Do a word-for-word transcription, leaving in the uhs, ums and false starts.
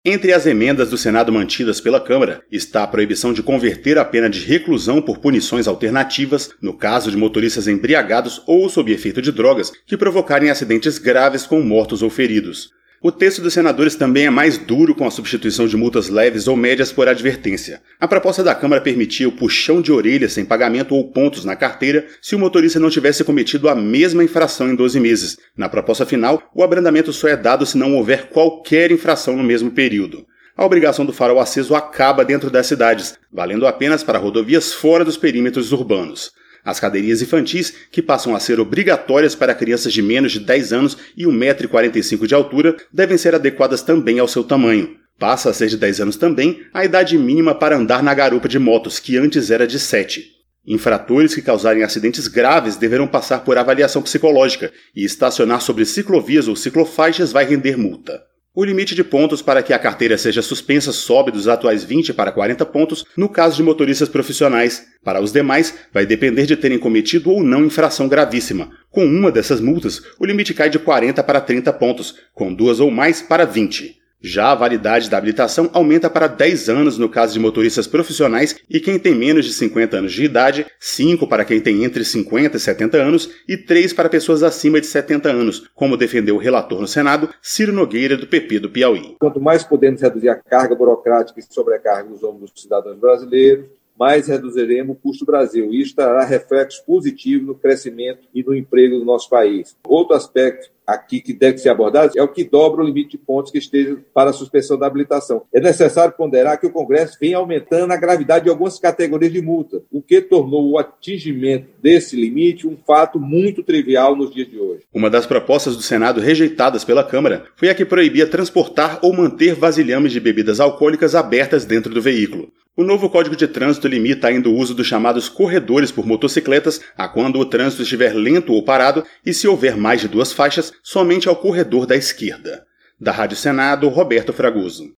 Entre as emendas do Senado mantidas pela Câmara está a proibição de converter a pena de reclusão por punições alternativas no caso de motoristas embriagados ou sob efeito de drogas que provocarem acidentes graves com mortos ou feridos. O texto dos senadores também é mais duro com a substituição de multas leves ou médias por advertência. A proposta da Câmara permitia o puxão de orelha sem pagamento ou pontos na carteira se o motorista não tivesse cometido a mesma infração em doze meses. Na proposta final, o abrandamento só é dado se não houver qualquer infração no mesmo período. A obrigação do farol aceso acaba dentro das cidades, valendo apenas para rodovias fora dos perímetros urbanos. As cadeirinhas infantis, que passam a ser obrigatórias para crianças de menos de dez anos e um metro e quarenta e cinco de altura, devem ser adequadas também ao seu tamanho. Passa a ser de dez anos também a idade mínima para andar na garupa de motos, que antes era de sete. Infratores que causarem acidentes graves deverão passar por avaliação psicológica e estacionar sobre ciclovias ou ciclofaixas vai render multa. O limite de pontos para que a carteira seja suspensa sobe dos atuais vinte para quarenta pontos no caso de motoristas profissionais. Para os demais, vai depender de terem cometido ou não infração gravíssima. Com uma dessas multas, o limite cai de quarenta para trinta pontos, com duas ou mais para vinte. Já a validade da habilitação aumenta para dez anos no caso de motoristas profissionais e quem tem menos de cinquenta anos de idade, cinco para quem tem entre cinquenta e setenta anos e três para pessoas acima de setenta anos, como defendeu o relator no Senado, Ciro Nogueira, do P P do Piauí. Quanto mais podemos reduzir a carga burocrática e sobrecarga dos ombros dos cidadãos brasileiros, mais reduziremos o custo do Brasil. E isso trará reflexos positivos no crescimento e no emprego do nosso país. Outro aspecto aqui que deve ser abordado é o que dobra o limite de pontos que esteja para a suspensão da habilitação. É necessário ponderar que o Congresso vem aumentando a gravidade de algumas categorias de multa, o que tornou o atingimento desse limite um fato muito trivial nos dias de hoje. Uma das propostas do Senado rejeitadas pela Câmara foi a que proibia transportar ou manter vasilhames de bebidas alcoólicas abertas dentro do veículo. O novo Código de Trânsito limita ainda o uso dos chamados corredores por motocicletas a quando o trânsito estiver lento ou parado e, se houver mais de duas faixas, somente ao corredor da esquerda. Da Rádio Senado, Roberto Fragoso.